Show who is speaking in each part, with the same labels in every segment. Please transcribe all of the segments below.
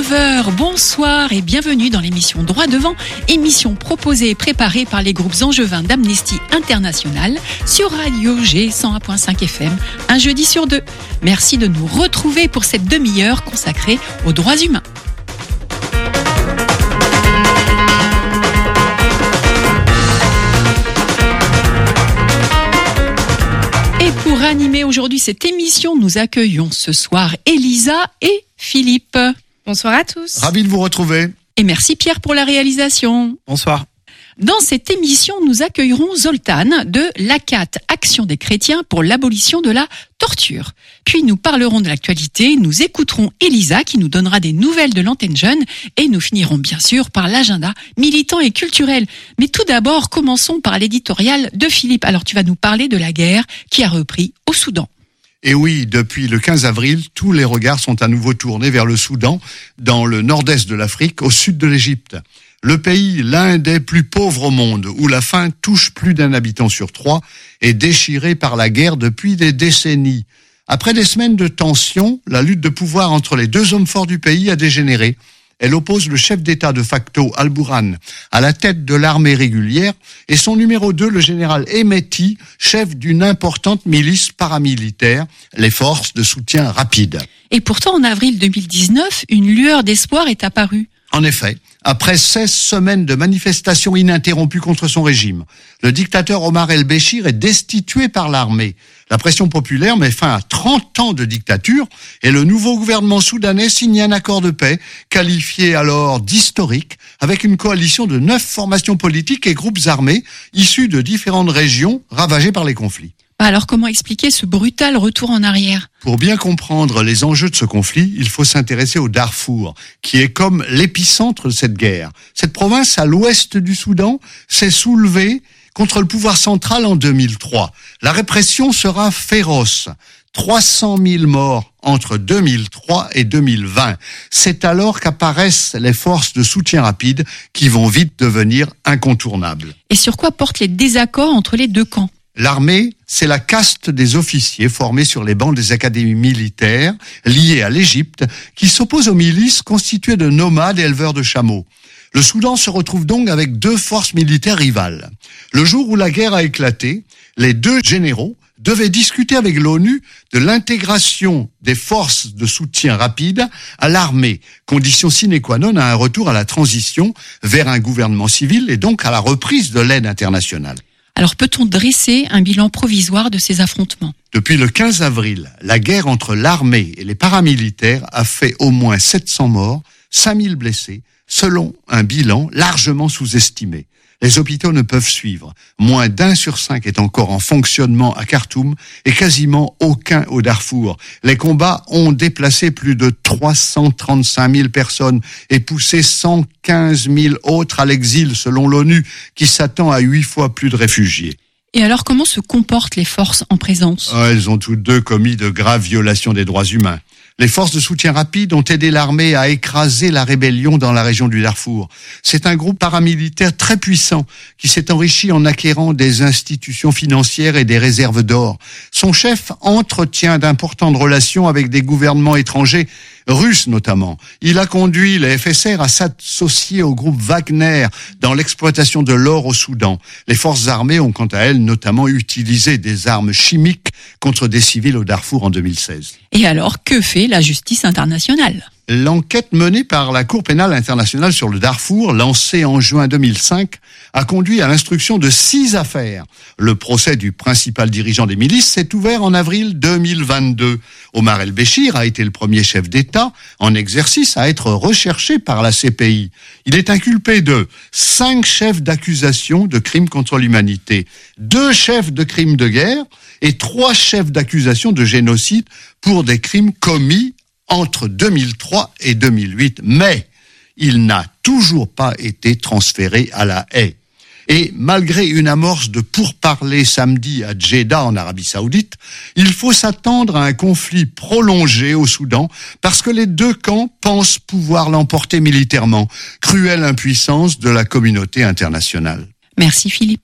Speaker 1: 9h, bonsoir et bienvenue dans l'émission Droit Devant, émission proposée et préparée par les groupes angevins d'Amnesty International sur Radio G 101.5 FM, un jeudi sur deux. Merci de nous retrouver pour cette demi-heure consacrée aux droits humains. Et pour animer aujourd'hui cette émission, nous accueillons ce soir Elisa et Philippe.
Speaker 2: Bonsoir à tous.
Speaker 3: Ravi de vous retrouver.
Speaker 1: Et merci Pierre pour la réalisation.
Speaker 3: Bonsoir.
Speaker 1: Dans cette émission, nous accueillerons Zoltan de l'ACAT, Action des chrétiens pour l'abolition de la torture. Puis nous parlerons de l'actualité, nous écouterons Elisa qui nous donnera des nouvelles de l'antenne jeune et nous finirons bien sûr par l'agenda militant et culturel. Mais tout d'abord, commençons par l'éditorial de Philippe. Alors tu vas nous parler de la guerre qui a repris au Soudan.
Speaker 3: Et oui, depuis le 15 avril, tous les regards sont à nouveau tournés vers le Soudan, dans le nord-est de l'Afrique, au sud de l'Égypte. Le pays, l'un des plus pauvres au monde, où la faim touche plus d'un habitant sur 3, est déchiré par la guerre depuis des décennies. Après des semaines de tension, la lutte de pouvoir entre les deux hommes forts du pays a dégénéré. Elle oppose le chef d'État de facto, Al-Bourhan, à la tête de l'armée régulière, et son numéro 2, le général Hemeti, chef d'une importante milice paramilitaire, les forces de soutien rapide.
Speaker 1: Et pourtant, en avril 2019, une lueur d'espoir est apparue.
Speaker 3: En effet, après 16 semaines de manifestations ininterrompues contre son régime, le dictateur Omar el-Béchir est destitué par l'armée. La pression populaire met fin à 30 ans de dictature et le nouveau gouvernement soudanais signe un accord de paix, qualifié alors d'historique, avec une coalition de 9 formations politiques et groupes armés issus de différentes régions ravagées par les conflits.
Speaker 1: Alors comment expliquer ce brutal retour en arrière ?
Speaker 3: Pour bien comprendre les enjeux de ce conflit, il faut s'intéresser au Darfour, qui est comme l'épicentre de cette guerre. Cette province à l'ouest du Soudan s'est soulevée contre le pouvoir central en 2003. La répression sera féroce. 300 000 morts entre 2003 et 2020. C'est alors qu'apparaissent les forces de soutien rapide qui vont vite devenir incontournables.
Speaker 1: Et sur quoi portent les désaccords entre les deux camps ?
Speaker 3: L'armée, c'est la caste des officiers formés sur les bancs des académies militaires liées à l'Égypte qui s'opposent aux milices constituées de nomades et éleveurs de chameaux. Le Soudan se retrouve donc avec deux forces militaires rivales. Le jour où la guerre a éclaté, les deux généraux devaient discuter avec l'ONU de l'intégration des forces de soutien rapide à l'armée, condition sine qua non à un retour à la transition vers un gouvernement civil et donc à la reprise de l'aide internationale.
Speaker 1: Alors peut-on dresser un bilan provisoire de ces affrontements ?
Speaker 3: Depuis le 15 avril, la guerre entre l'armée et les paramilitaires a fait au moins 700 morts, 5000 blessés, selon un bilan largement sous-estimé. Les hôpitaux ne peuvent suivre. Moins d'1 sur 5 est encore en fonctionnement à Khartoum et quasiment aucun au Darfour. Les combats ont déplacé plus de 335 000 personnes et poussé 115 000 autres à l'exil selon l'ONU qui s'attend à 8 fois plus de réfugiés.
Speaker 1: Et alors comment se comportent les forces en présence ?
Speaker 3: Elles ont toutes deux commis de graves violations des droits humains. Les forces de soutien rapide ont aidé l'armée à écraser la rébellion dans la région du Darfour. C'est un groupe paramilitaire très puissant qui s'est enrichi en acquérant des institutions financières et des réserves d'or. Son chef entretient d'importantes relations avec des gouvernements étrangers, russes notamment. Il a conduit les FSR à s'associer au groupe Wagner dans l'exploitation de l'or au Soudan. Les forces armées ont quant à elles notamment utilisé des armes chimiques contre des civils au Darfour en 2016.
Speaker 1: Et alors, que fait la justice internationale ?
Speaker 3: L'enquête menée par la Cour pénale internationale sur le Darfour, lancée en juin 2005, a conduit à l'instruction de 6 affaires. Le procès du principal dirigeant des milices s'est ouvert en avril 2022. Omar el-Béchir a été le premier chef d'État en exercice à être recherché par la CPI. Il est inculpé de 5 chefs d'accusation de crimes contre l'humanité, 2 chefs de crimes de guerre et 3 chefs d'accusation de génocide pour des crimes commis entre 2003 et 2008, mais il n'a toujours pas été transféré à la Haye. Et malgré une amorce de pourparlers samedi à Djeddah en Arabie Saoudite, il faut s'attendre à un conflit prolongé au Soudan parce que les deux camps pensent pouvoir l'emporter militairement. Cruelle impuissance de la communauté internationale.
Speaker 1: Merci Philippe.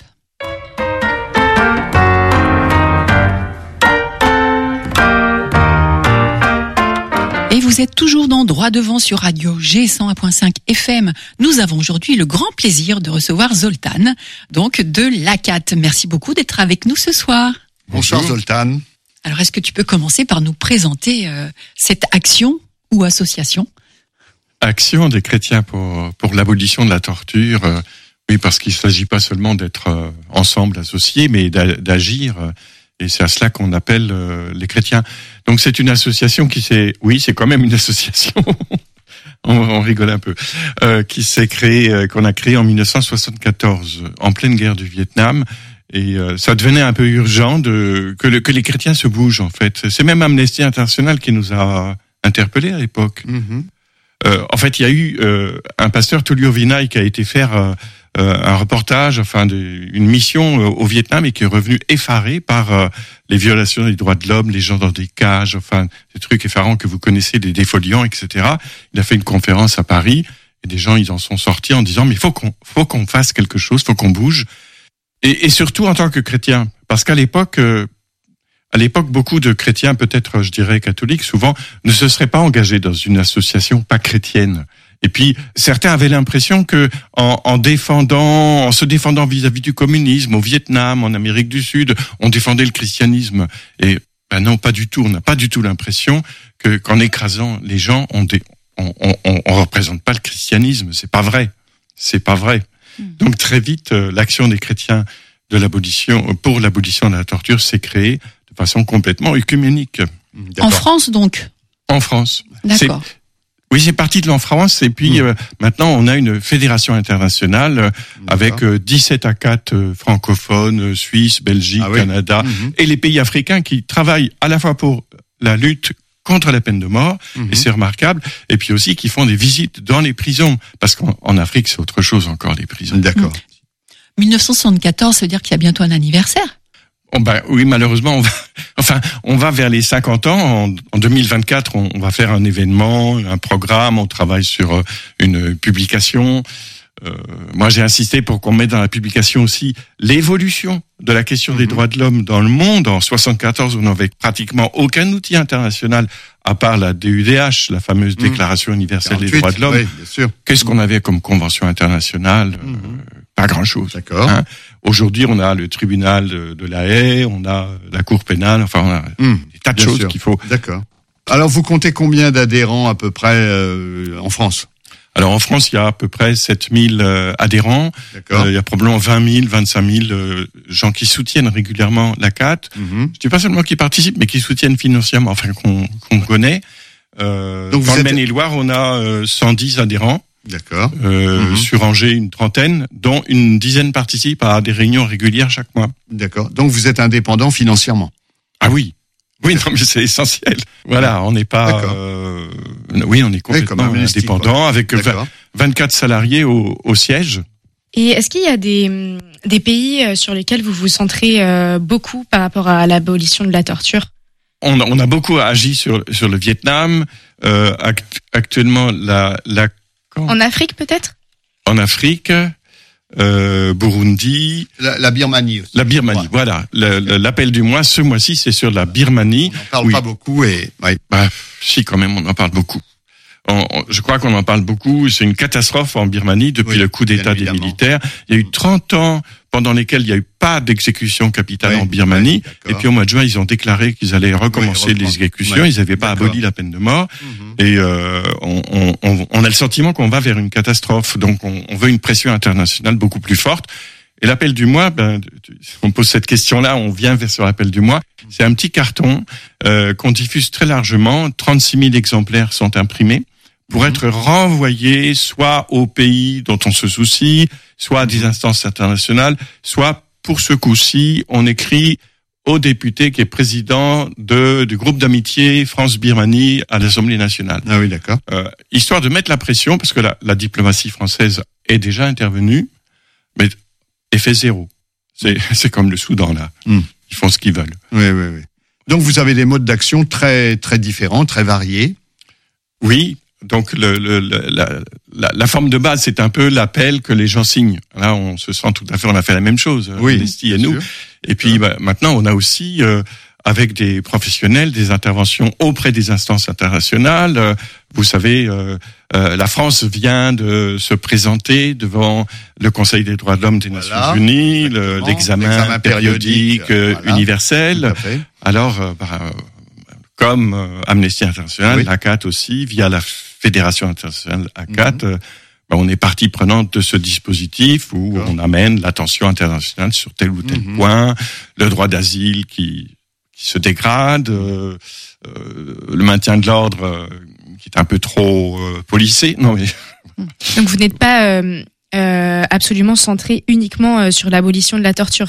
Speaker 1: Vous êtes toujours dans Droit Devant sur Radio G101.5 FM. Nous avons aujourd'hui le grand plaisir de recevoir Zoltan, donc de l'ACAT. Merci beaucoup d'être avec nous ce soir.
Speaker 3: Bonsoir Zoltan.
Speaker 1: Alors, est-ce que tu peux commencer par nous présenter cette action ou association ?
Speaker 2: Action des chrétiens pour l'abolition de la torture. Oui, parce qu'il ne s'agit pas seulement d'être ensemble associés, mais d'agir. Et c'est à cela qu'on appelle les chrétiens. Donc c'est une association c'est quand même une association. on rigole un peu. Qu'on a créée en 1974, en pleine guerre du Vietnam. Et ça devenait un peu urgent que les chrétiens se bougent, en fait. C'est même Amnesty International qui nous a interpellés à l'époque. Mm-hmm. En fait, il y a eu un pasteur, Tullio Vinay, qui a été faire un reportage, une mission au Vietnam, et qui est revenu effaré par les violations des droits de l'homme, les gens dans des cages, des trucs effarants que vous connaissez, des défoliants, etc. Il a fait une conférence à Paris, et des gens, ils en sont sortis en disant, mais faut qu'on fasse quelque chose, faut qu'on bouge. Et surtout en tant que chrétien, parce qu'à l'époque, beaucoup de chrétiens, peut-être, je dirais, catholiques, souvent, ne se seraient pas engagés dans une association pas chrétienne. Et puis, certains avaient l'impression que, en se défendant vis-à-vis du communisme, au Vietnam, en Amérique du Sud, on défendait le christianisme. Et, non, pas du tout. On n'a pas du tout l'impression qu'en écrasant les gens, on représente pas le christianisme. C'est pas vrai. Donc, très vite, l'action des chrétiens pour l'abolition de la torture s'est créée de façon complètement œcuménique.
Speaker 1: En France, donc?
Speaker 2: En France.
Speaker 1: D'accord.
Speaker 2: C'est parti de l'en France, et puis maintenant on a une fédération internationale avec 17 ACAT francophones, Suisse, Belgique, Canada, et les pays africains qui travaillent à la fois pour la lutte contre la peine de mort, et c'est remarquable, et puis aussi qui font des visites dans les prisons, parce qu'en Afrique c'est autre chose encore, les prisons.
Speaker 3: D'accord.
Speaker 1: 1974, ça veut dire qu'il y a bientôt un anniversaire?
Speaker 2: Oui, malheureusement, on va vers les 50 ans. En 2024, on va faire un événement, un programme. On travaille sur une publication. Moi, j'ai insisté pour qu'on mette dans la publication aussi l'évolution de la question des droits de l'homme dans le monde. En 74, on n'avait pratiquement aucun outil international à part la DUDH, la fameuse Déclaration universelle 48, des droits de l'homme.
Speaker 3: Oui, bien sûr.
Speaker 2: Qu'est-ce qu'on avait comme convention internationale? Pas grand-chose.
Speaker 3: D'accord.
Speaker 2: Aujourd'hui, on a le tribunal de La Haye, on a la Cour pénale, on a des tas de choses qu'il faut.
Speaker 3: D'accord. Alors, vous comptez combien d'adhérents à peu près en France?
Speaker 2: Alors, en France, il y a à peu près 7000 adhérents. D'accord. Il y a probablement 20 000, 25 000 gens qui soutiennent régulièrement l'ACAT. Je dis pas seulement qui participent, mais qui soutiennent financièrement, qu'on connaît. Donc dans le Maine-et-Loire, on a 110 adhérents.
Speaker 3: D'accord.
Speaker 2: Sur Angers, une trentaine, dont une dizaine participent à des réunions régulières chaque mois.
Speaker 3: D'accord. Donc vous êtes indépendant financièrement?
Speaker 2: Ah oui. Oui, non, mais c'est essentiel. Voilà, on n'est pas... on est complètement indépendant, avec 24 salariés au siège.
Speaker 4: Et est-ce qu'il y a des pays sur lesquels vous vous centrez beaucoup par rapport à l'abolition de la torture?
Speaker 2: On a beaucoup agi sur le Vietnam. Actuellement,
Speaker 4: en Afrique, peut-être?
Speaker 2: En Afrique, Burundi.
Speaker 3: La Birmanie aussi.
Speaker 2: La Birmanie, voilà. L'appel du mois, ce mois-ci, c'est sur la Birmanie.
Speaker 3: On n'en parle pas beaucoup et... Oui.
Speaker 2: Si, quand même, on en parle beaucoup. Je crois qu'on en parle beaucoup. C'est une catastrophe en Birmanie depuis le coup d'État des militaires. Il y a eu 30 ans pendant lesquels il n'y a eu pas d'exécution capitale en Birmanie. Et puis au mois de juin, ils ont déclaré qu'ils allaient recommencer les exécutions. Ils n'avaient pas aboli la peine de mort. Et on a le sentiment qu'on va vers une catastrophe. Donc on veut une pression internationale beaucoup plus forte. Et l'appel du mois, on pose cette question-là, on vient vers sur l'appel du mois. C'est un petit carton qu'on diffuse très largement. 36 000 exemplaires sont imprimés pour être renvoyés soit aux pays dont on se soucie, soit à des instances internationales, soit, pour ce coup-ci, on écrit au député qui est président du groupe d'amitié France-Birmanie à l'Assemblée nationale.
Speaker 3: Ah oui, d'accord.
Speaker 2: Histoire de mettre la pression, parce que la diplomatie française est déjà intervenue, mais effet zéro. C'est comme le Soudan, là. Ils font ce qu'ils veulent.
Speaker 3: Oui. Donc vous avez des modes d'action très, très différents, très variés.
Speaker 2: Oui. Donc la forme de base, c'est un peu l'appel que les gens signent. Là, on se sent tout à fait, on a fait la même chose, Amnesty et nous. Et puis maintenant, on a aussi avec des professionnels, des interventions auprès des instances internationales. Vous savez, la France vient de se présenter devant le Conseil des droits de l'homme des Nations Unies, l'examen périodique universel. Alors, comme Amnesty International, l'ACAT aussi, via la Fédération internationale ACAT, on est partie prenante de ce dispositif où on amène l'attention internationale sur tel ou tel point, le droit d'asile qui se dégrade, le maintien de l'ordre qui est un peu trop policé. Non mais
Speaker 4: donc vous n'êtes pas absolument centré uniquement sur l'abolition de la torture.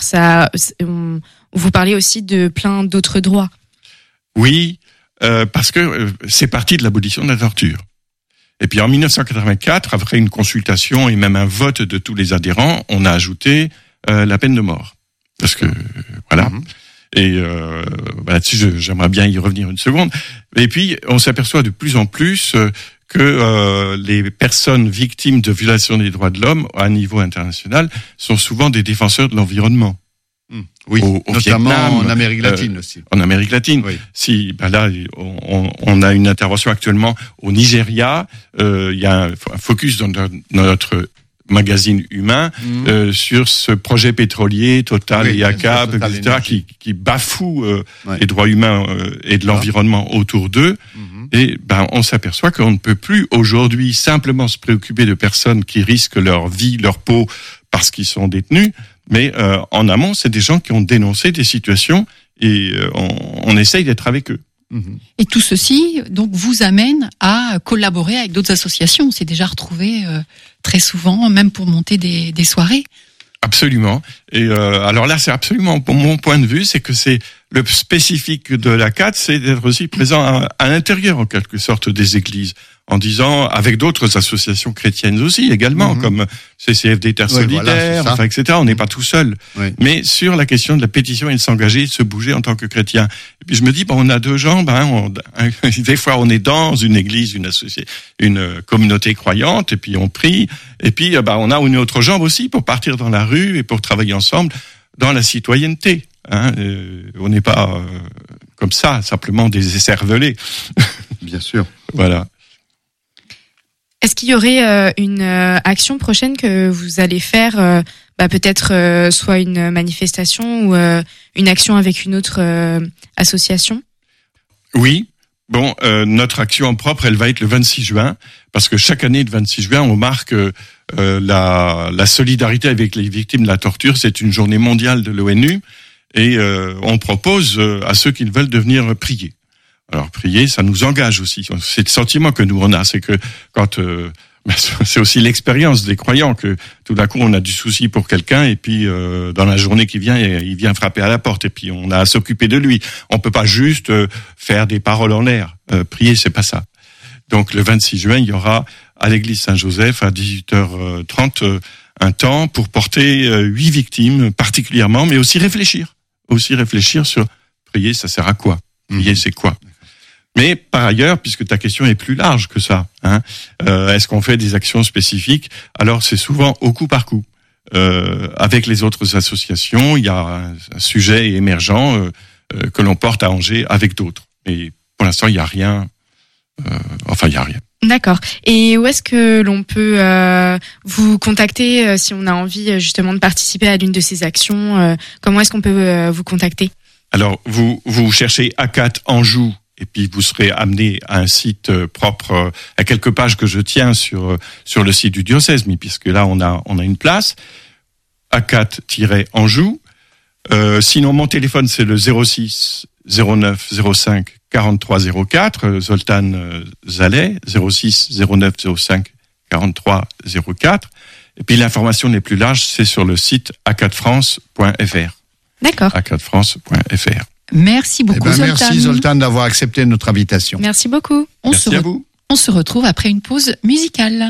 Speaker 4: Vous parlez aussi de plein d'autres droits.
Speaker 2: Oui, parce que c'est parti de l'abolition de la torture. Et puis en 1984, après une consultation et même un vote de tous les adhérents, on a ajouté la peine de mort. Parce que voilà. Et là-dessus, j'aimerais bien y revenir une seconde. Et puis, on s'aperçoit de plus en plus que les personnes victimes de violations des droits de l'homme à un niveau international sont souvent des défenseurs de l'environnement.
Speaker 3: Oui, notamment Vietnam, en Amérique latine aussi.
Speaker 2: En Amérique latine. Oui. Si, là, on a une intervention actuellement au Nigeria. Il y a un focus dans notre magazine humain sur ce projet pétrolier Total et ACAB, etc., qui bafoue les droits humains et de l'environnement autour d'eux. Et on s'aperçoit qu'on ne peut plus aujourd'hui simplement se préoccuper de personnes qui risquent leur vie, leur peau parce qu'ils sont détenus. Mais en amont, c'est des gens qui ont dénoncé des situations et on essaye d'être avec eux.
Speaker 1: Et tout ceci donc vous amène à collaborer avec d'autres associations. On s'est déjà retrouvé très souvent, même pour monter des soirées.
Speaker 2: Absolument. Et alors là, c'est absolument, pour mon point de vue, c'est que c'est le spécifique de l'ACAT, c'est d'être aussi présent à l'intérieur, en quelque sorte, des églises, en disant, avec d'autres associations chrétiennes aussi, également, comme CCFD Terre Solidaire, etc. On n'est pas tout seul. Mais sur la question de la pétition et de s'engager, de se bouger en tant que chrétien. Et puis je me dis, on a deux jambes, des fois on est dans une église, une communauté croyante, et puis on prie, et puis on a une autre jambe aussi pour partir dans la rue et pour travailler ensemble dans la citoyenneté. On n'est pas comme ça, simplement des écervelés.
Speaker 3: Bien sûr.
Speaker 2: Voilà.
Speaker 4: Est-ce qu'il y aurait une action prochaine que vous allez faire, peut-être soit une manifestation ou une action avec une autre association ?
Speaker 2: Oui. Notre action en propre, elle va être le 26 juin, parce que chaque année, le 26 juin, on marque la solidarité avec les victimes de la torture. C'est une journée mondiale de l'ONU, et on propose à ceux qui veulent de venir prier. Alors prier, ça nous engage aussi. C'est le sentiment que nous on a, c'est que quand c'est aussi l'expérience des croyants que tout d'un coup on a du souci pour quelqu'un et puis dans la journée qui vient, il vient frapper à la porte et puis on a à s'occuper de lui. On peut pas juste faire des paroles en l'air. Prier, c'est pas ça. Donc le 26 juin, il y aura à l'église Saint-Joseph à 18h30 un temps pour porter 8 victimes particulièrement, mais aussi réfléchir sur prier, ça sert à quoi ? Prier, c'est quoi ? Mais par ailleurs, puisque ta question est plus large que ça, est-ce qu'on fait des actions spécifiques ? Alors c'est souvent au coup par coup. Avec les autres associations, il y a un sujet émergent que l'on porte à Angers avec d'autres. Mais pour l'instant, il y a rien. Il y a rien.
Speaker 4: D'accord. Et où est-ce que l'on peut vous contacter si on a envie justement de participer à l'une de ces actions ? Comment est-ce qu'on peut vous contacter ?
Speaker 2: Alors, vous cherchez ACAT Anjou, et puis vous serez amené à un site propre, à quelques pages que je tiens sur le site du diocèse, mais puisque là on a une place, ACAT-Anjou. Sinon, mon téléphone c'est le 06 09 05 43 04, Zoltan Zallet, 06 09 05 43 04. Et puis l'information les plus larges, c'est sur le site acatfrance.fr.
Speaker 4: D'accord.
Speaker 2: acatfrance.fr.
Speaker 1: Merci beaucoup, Zoltan.
Speaker 3: Merci Zoltan d'avoir accepté notre invitation.
Speaker 4: Merci beaucoup.
Speaker 2: Merci à vous.
Speaker 1: On se retrouve après une pause musicale.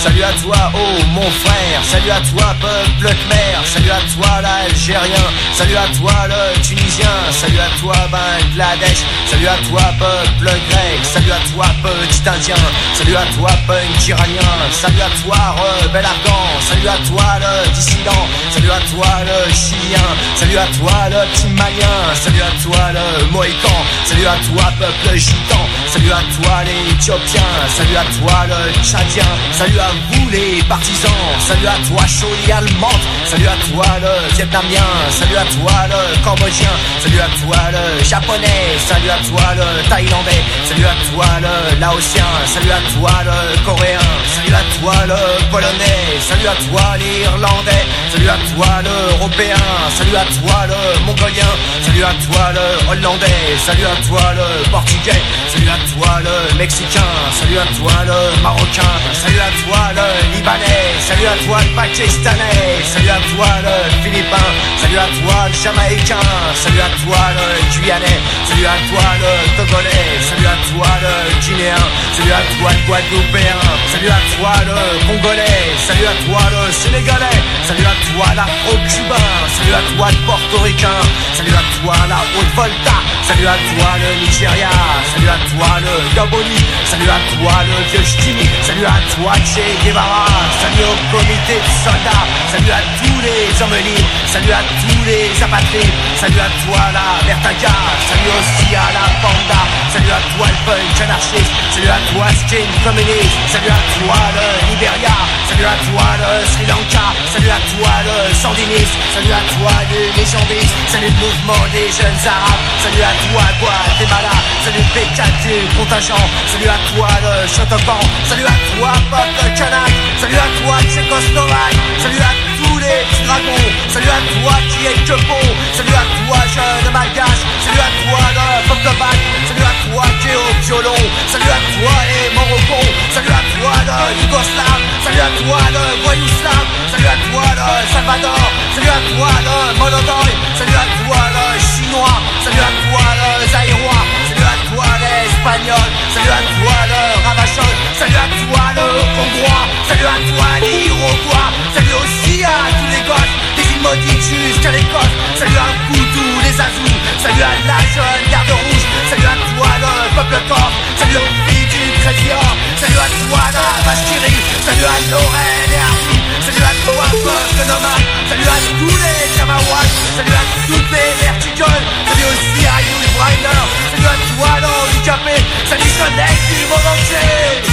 Speaker 5: salut à toi, oh mon frère, salut à toi, peuple khmer, salut à toi, l'Algérien, salut à toi, le Tunisien, salut à toi, Bangladesh, salut à toi, peuple grec, salut à toi, petit indien, salut à toi, punk iranien, salut à toi, rebelle afghan, salut à toi, le dissident, salut à toi, le chilien, salut à toi, le petit malien, salut à toi, le mohican, salut à toi, peuple gitan, salut à toi, les éthiopiens, salut à toi, le tchadien, salut à vous, les partisans, salut à toi, Choli allemande, salut à toi, le vietnamien, salut à toi, le cambodgien, salut à toi, le japonais, salut à toi, le thaïlandais, salut à toi, le laotien, salut à toi, le coréen, salut à toi, le polonais, salut à toi, l'irlandais, salut à toi, l'européen, salut à toi, le mongolien, salut à toi, le hollandais, salut à toi, le portugais, salut à toi, le mexicain, salut à toi, le marocain, salut à toi, le libanais, salut à toi, le pakistanais, salut à toi, le philippin, salut à toi, le jamaïcain, salut à toi, le guyanais, salut à toi, le togolais, salut à toi, le guinéen, salut à toi, le guadeloupéen, salut à toi, le congolais, salut à toi, le sénégalais, salut à toi, l'afro-cubain, salut à toi, le portoricain, salut à toi, la Haute-Volta, salut à toi, le Nigeria, salut à toi, le Gaboni, salut à toi, le vieux Ch'timi, salut à toi, Che Guevara, salut au comité de soldats, salut à tous les hommes libres, salut à tous les apatrides, salut à toi, la Bertaga, salut aussi à la Panda, salut à toi, le punk anarchiste, salut à toi, skin communiste, salut à toi, le Liberia, salut à toi, le Sri Lanka, salut à toi, le sandiniste, salut à toi, le légendiste, salut le mouvement des jeunes arabes, salut à toi, Guatemala, salut le P4 du contingent, salut à toi, le Shotokan, salut à toi, peuple kanak, salut à toi, Tchécoslovaque, salut à tous les petits dragons, salut à toi qui est que bon, salut à toi, jeune malgache, salut à toi, le peuple bac, salut à toi qui est au violon, salut à toi les Morocco, salut à toi le Yougoslave, salut à toi le voyou-slave, salut à toi le Salvador, salut à toi le Monodoy, salut à toi le chinois, salut à toi le zaïrois, salut à toi l'espagnol, salut à toi le ravachol, salut à toi le hongrois, salut à toi l'iroquois, salut aussi à tous les gosses, des îles maudites jusqu'à l'Écosse, salut à vous tous les azous, salut à la jeune garde rouge, salut à toi le peuple corse, salut aux filles du Crédit-Or, salut à toi la vache qui rit, salut à Lorraine et Arthur, salut à toi peuple nomade, salut à tous les Kamawats, salut à toutes les verticoles, salut aussi à You Briner, salut à toi l'handicapé, salut jeunesse du monde entier.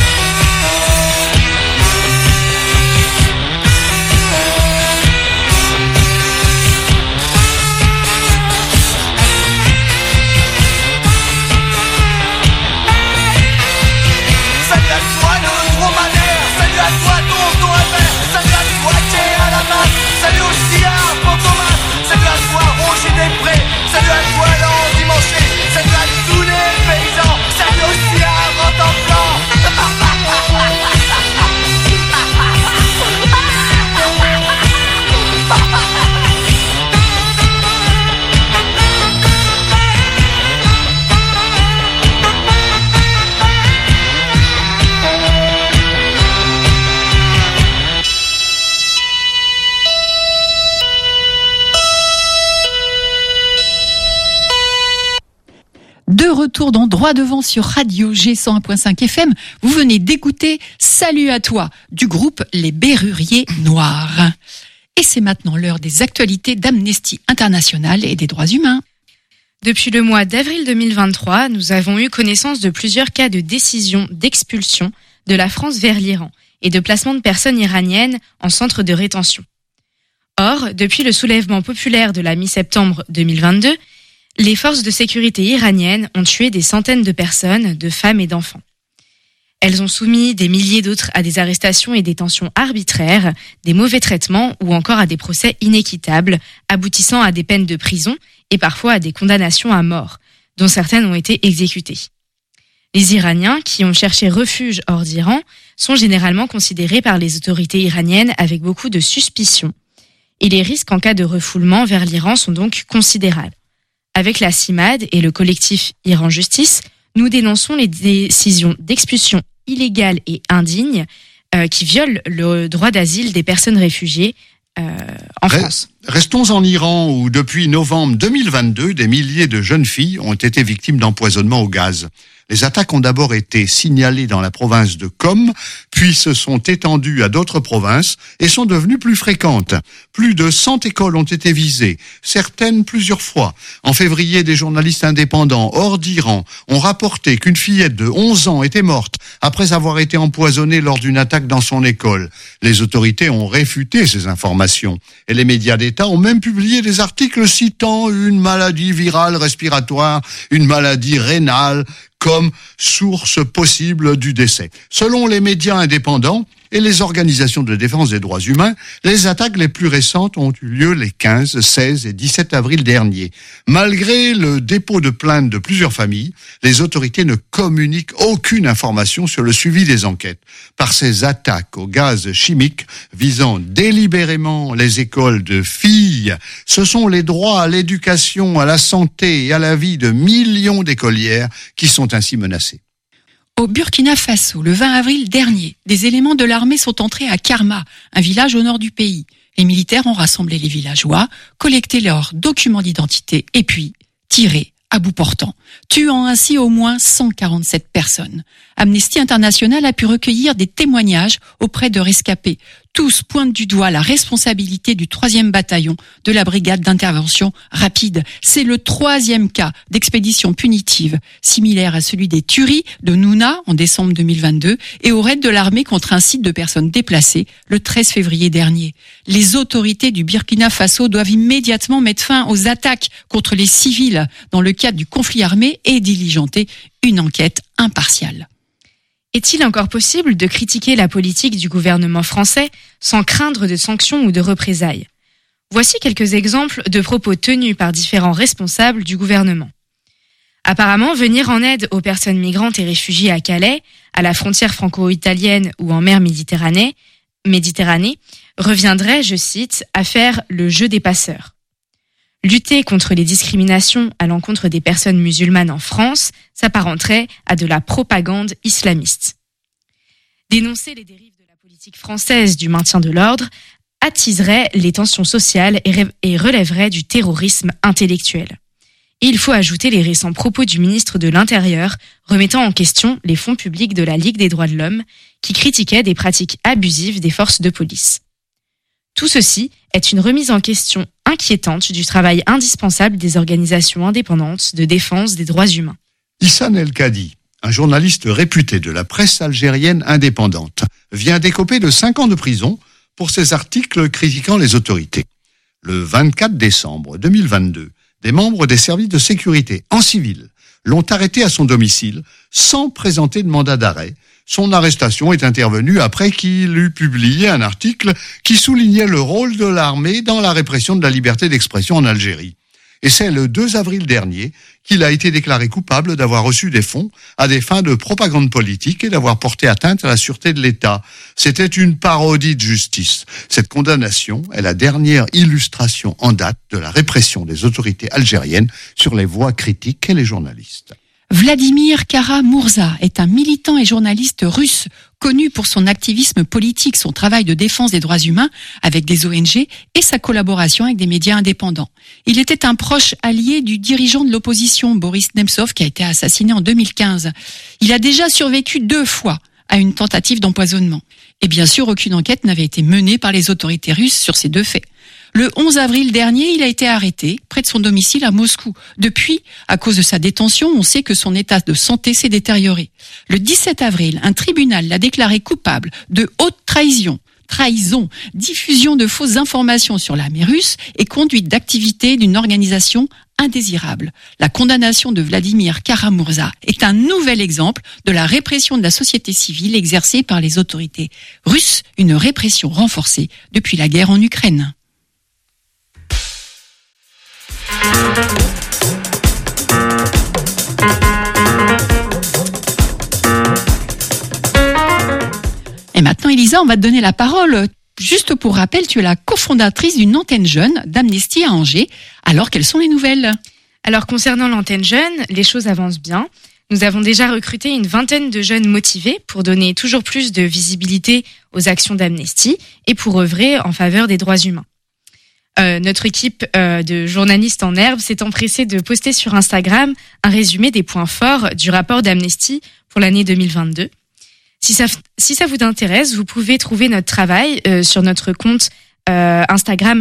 Speaker 5: Salut à toi le dromadaire, salut à toi tonton Albert, salut à toi qui est à la masse, salut aussi à Fantomas, salut à toi Roger Després, salut à toi l'endimanché, salut à tous les paysans, salut aussi à Ventan Blanc.
Speaker 1: De retour dans Droit Devant sur Radio G101.5 FM, vous venez d'écouter Salut à toi du groupe Les Berruriers Noirs. Et c'est maintenant l'heure des actualités d'Amnesty International et des droits humains.
Speaker 4: Depuis le mois d'avril 2023, nous avons eu connaissance de plusieurs cas de décision d'expulsion de la France vers l'Iran et de placement de personnes iraniennes en centre de rétention. Or, depuis le soulèvement populaire de la mi-septembre 2022, les forces de sécurité iraniennes ont tué des centaines de personnes, de femmes et d'enfants. Elles ont soumis des milliers d'autres à des arrestations et détentions arbitraires, des mauvais traitements ou encore à des procès inéquitables, aboutissant à des peines de prison et parfois à des condamnations à mort, dont certaines ont été exécutées. Les Iraniens, qui ont cherché refuge hors d'Iran, sont généralement considérés par les autorités iraniennes avec beaucoup de suspicion. Et les risques en cas de refoulement vers l'Iran sont donc considérables. Avec la CIMAD et le collectif Iran Justice, nous dénonçons les décisions d'expulsion illégales et indignes qui violent le droit d'asile des personnes réfugiées en France.
Speaker 3: Restons en Iran où depuis novembre 2022, des milliers de jeunes filles ont été victimes d'empoisonnement au gaz. Les attaques ont d'abord été signalées dans la province de Qom, puis se sont étendues à d'autres provinces et sont devenues plus fréquentes. Plus de 100 écoles ont été visées, certaines plusieurs fois. En février, des journalistes indépendants hors d'Iran ont rapporté qu'une fillette de 11 ans était morte après avoir été empoisonnée lors d'une attaque dans son école. Les autorités ont réfuté ces informations et les médias d'État ont même publié des articles citant une maladie virale respiratoire, une maladie rénale, comme source possible du décès. Selon les médias indépendants et les organisations de défense des droits humains, les attaques les plus récentes ont eu lieu les 15, 16 et 17 avril dernier. Malgré le dépôt de plaintes de plusieurs familles, les autorités ne communiquent aucune information sur le suivi des enquêtes. Par ces attaques au gaz chimique visant délibérément les écoles de filles, ce sont les droits à l'éducation, à la santé et à la vie de millions d'écolières qui sont ainsi menacés.
Speaker 1: Au Burkina Faso, le 20 avril dernier, des éléments de l'armée sont entrés à Karma, un village au nord du pays. Les militaires ont rassemblé les villageois, collecté leurs documents d'identité et puis tiré à bout portant, tuant ainsi au moins 147 personnes. Amnesty International a pu recueillir des témoignages auprès de rescapés. Tous pointent du doigt la responsabilité du 3e bataillon de la brigade d'intervention rapide. C'est le 3e cas d'expédition punitive, similaire à celui des tueries de Nouna en décembre 2022 et au raid de l'armée contre un site de personnes déplacées le 13 février dernier. Les autorités du Burkina Faso doivent immédiatement mettre fin aux attaques contre les civils dans le cadre du conflit armé et diligenter une enquête impartiale.
Speaker 4: Est-il encore possible de critiquer la politique du gouvernement français sans craindre de sanctions ou de représailles ? Voici quelques exemples de propos tenus par différents responsables du gouvernement. Apparemment, venir en aide aux personnes migrantes et réfugiées à Calais, à la frontière franco-italienne ou en mer Méditerranée, reviendrait, je cite, à faire le jeu des passeurs. Lutter contre les discriminations à l'encontre des personnes musulmanes en France s'apparenterait à de la propagande islamiste. Dénoncer les dérives de la politique française du maintien de l'ordre attiserait les tensions sociales et relèverait du terrorisme intellectuel. Et il faut ajouter les récents propos du ministre de l'Intérieur remettant en question les fonds publics de la Ligue des droits de l'homme qui critiquait des pratiques abusives des forces de police. Tout ceci est une remise en question inquiétante du travail indispensable des organisations indépendantes de défense des droits humains.
Speaker 3: Issam El-Kadi, un journaliste réputé de la presse algérienne indépendante, vient d'écoper de 5 ans de prison pour ses articles critiquant les autorités. Le 24 décembre 2022, des membres des services de sécurité en civil l'ont arrêté à son domicile sans présenter de mandat d'arrêt. Son arrestation est intervenue après qu'il eut publié un article qui soulignait le rôle de l'armée dans la répression de la liberté d'expression en Algérie. Et c'est le 2 avril dernier qu'il a été déclaré coupable d'avoir reçu des fonds à des fins de propagande politique et d'avoir porté atteinte à la sûreté de l'État. C'était une parodie de justice. Cette condamnation est la dernière illustration en date de la répression des autorités algériennes sur les voix critiques et les journalistes.
Speaker 1: Vladimir Kara-Murza est un militant et journaliste russe connu pour son activisme politique, son travail de défense des droits humains avec des ONG et sa collaboration avec des médias indépendants. Il était un proche allié du dirigeant de l'opposition Boris Nemtsov qui a été assassiné en 2015. Il a déjà survécu 2 fois à une tentative d'empoisonnement. Et bien sûr, aucune enquête n'avait été menée par les autorités russes sur ces 2 faits. Le 11 avril dernier, il a été arrêté près de son domicile à Moscou. Depuis, à cause de sa détention, on sait que son état de santé s'est détérioré. Le 17 avril, un tribunal l'a déclaré coupable de haute trahison, diffusion de fausses informations sur l'armée russe et conduite d'activités d'une organisation indésirable. La condamnation de Vladimir Kara-Murza est un nouvel exemple de la répression de la société civile exercée par les autorités russes, une répression renforcée depuis la guerre en Ukraine. Et maintenant, Elisa, on va te donner la parole. Juste pour rappel, tu es la cofondatrice d'une antenne jeune d'Amnesty à Angers. Alors, quelles sont les nouvelles ?
Speaker 4: Alors, concernant l'antenne jeune, les choses avancent bien. Nous avons déjà recruté une vingtaine de jeunes motivés pour donner toujours plus de visibilité aux actions d'Amnesty et pour œuvrer en faveur des droits humains. Notre équipe de journalistes en herbe s'est empressée de poster sur Instagram un résumé des points forts du rapport d'Amnesty pour l'année 2022. Si ça vous intéresse, vous pouvez trouver notre travail sur notre compte Instagram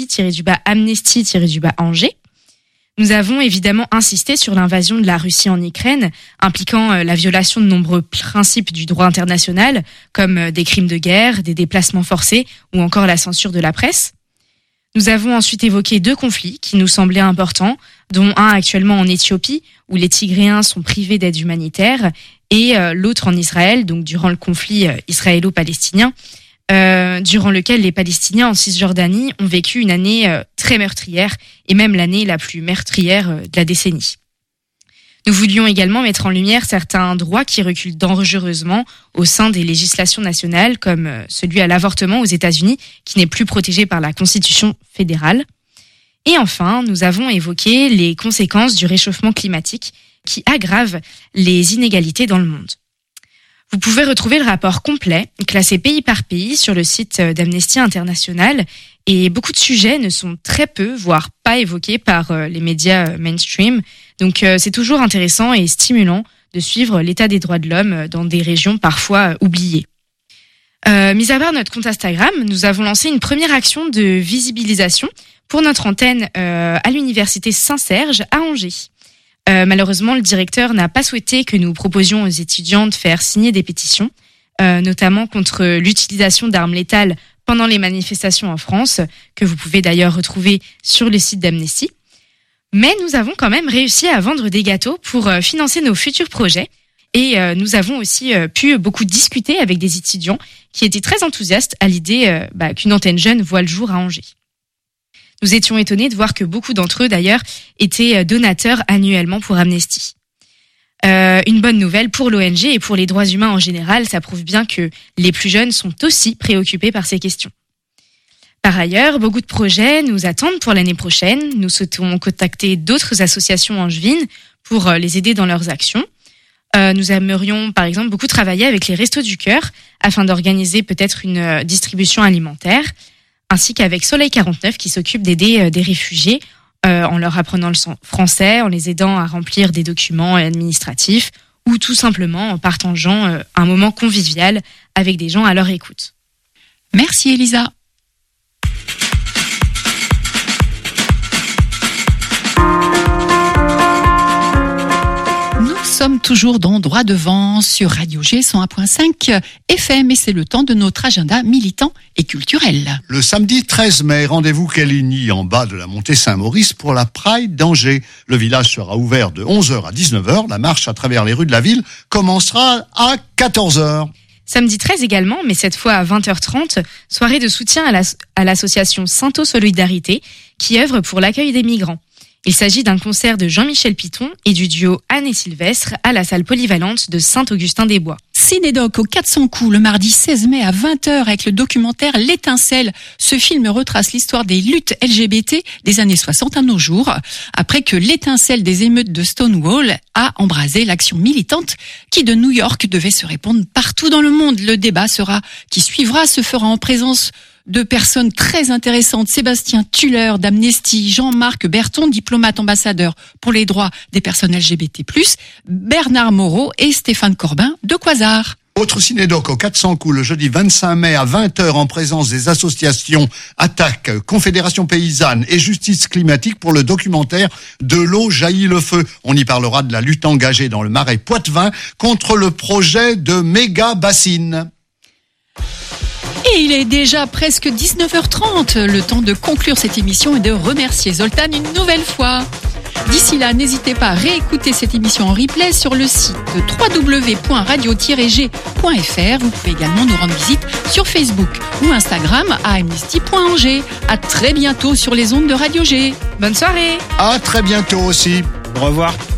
Speaker 4: AJ-Amnesty-Angers. Nous avons évidemment insisté sur l'invasion de la Russie en Ukraine, impliquant la violation de nombreux principes du droit international, comme des crimes de guerre, des déplacements forcés ou encore la censure de la presse. Nous avons ensuite évoqué 2 conflits qui nous semblaient importants, dont un actuellement en Éthiopie, où les Tigréens sont privés d'aide humanitaire, et l'autre en Israël, donc durant le conflit israélo-palestinien, durant lequel les Palestiniens en Cisjordanie ont vécu une année très meurtrière, et même l'année la plus meurtrière de la décennie. Nous voulions également mettre en lumière certains droits qui reculent dangereusement au sein des législations nationales, comme celui à l'avortement aux États-Unis, qui n'est plus protégé par la Constitution fédérale. Et enfin, nous avons évoqué les conséquences du réchauffement climatique qui aggravent les inégalités dans le monde. Vous pouvez retrouver le rapport complet, classé pays par pays, sur le site d'Amnesty International, et beaucoup de sujets ne sont très peu, voire pas évoqués par les médias mainstream. Donc c'est toujours intéressant et stimulant de suivre l'état des droits de l'homme dans des régions parfois oubliées. Mis à part notre compte Instagram, nous avons lancé une première action de visibilisation pour notre antenne à l'université Saint-Serge à Angers. Malheureusement, le directeur n'a pas souhaité que nous proposions aux étudiants de faire signer des pétitions, notamment contre l'utilisation d'armes létales pendant les manifestations en France, que vous pouvez d'ailleurs retrouver sur le site d'Amnesty. Mais nous avons quand même réussi à vendre des gâteaux pour financer nos futurs projets. Et nous avons aussi pu beaucoup discuter avec des étudiants qui étaient très enthousiastes à l'idée qu'une antenne jeune voit le jour à Angers. Nous étions étonnés de voir que beaucoup d'entre eux, d'ailleurs, étaient donateurs annuellement pour Amnesty. Une bonne nouvelle pour l'ONG et pour les droits humains en général, ça prouve bien que les plus jeunes sont aussi préoccupés par ces questions. Par ailleurs, beaucoup de projets nous attendent pour l'année prochaine. Nous souhaitons contacter d'autres associations angevines pour les aider dans leurs actions. Nous aimerions, par exemple, beaucoup travailler avec les Restos du Cœur afin d'organiser peut-être une distribution alimentaire, ainsi qu'avec Soleil 49 qui s'occupe d'aider des réfugiés en leur apprenant le français, en les aidant à remplir des documents administratifs ou tout simplement en partageant un moment convivial avec des gens à leur écoute.
Speaker 1: Merci Elisa. Nous sommes toujours dans Droit devant sur Radio G 101.5 FM et c'est le temps de notre agenda militant et culturel.
Speaker 3: Le samedi 13 mai, rendez-vous Caligny en bas de la montée Saint-Maurice pour la Pride d'Angers. Le village sera ouvert de 11h à 19h. La marche à travers les rues de la ville commencera à 14h.
Speaker 4: Samedi 13 également, mais cette fois à 20h30, soirée de soutien à l'association Sainto Solidarité qui œuvre pour l'accueil des migrants. Il s'agit d'un concert de Jean-Michel Piton et du duo Anne et Sylvestre à la salle polyvalente de Saint-Augustin-des-Bois.
Speaker 1: Cinédoc au 400 coups le mardi 16 mai à 20h avec le documentaire L'étincelle. Ce film retrace l'histoire des luttes LGBT des années 60 à nos jours, après que l'étincelle des émeutes de Stonewall a embrasé l'action militante qui de New York devait se répandre partout dans le monde. Le débat qui suivra se fera en présence de personnes très intéressantes, Sébastien Tuller d'Amnesty, Jean-Marc Berton, diplomate ambassadeur pour les droits des personnes LGBT+, Bernard Moreau et Stéphane Corbin de Quasar.
Speaker 3: Autre cinédoc au 400 coups le jeudi 25 mai à 20h en présence des associations Attaque, Confédération Paysanne et Justice Climatique pour le documentaire De l'eau jaillit le feu. On y parlera de la lutte engagée dans le Marais Poitevin contre le projet de méga bassine.
Speaker 1: Et il est déjà presque 19h30, le temps de conclure cette émission et de remercier Zoltan une nouvelle fois. D'ici là, n'hésitez pas à réécouter cette émission en replay sur le site www.radio-g.fr. Vous pouvez également nous rendre visite sur Facebook ou Instagram à amnesty.angers. À très bientôt sur les ondes de Radio G.
Speaker 4: Bonne soirée.
Speaker 3: À très bientôt aussi.
Speaker 6: Au revoir.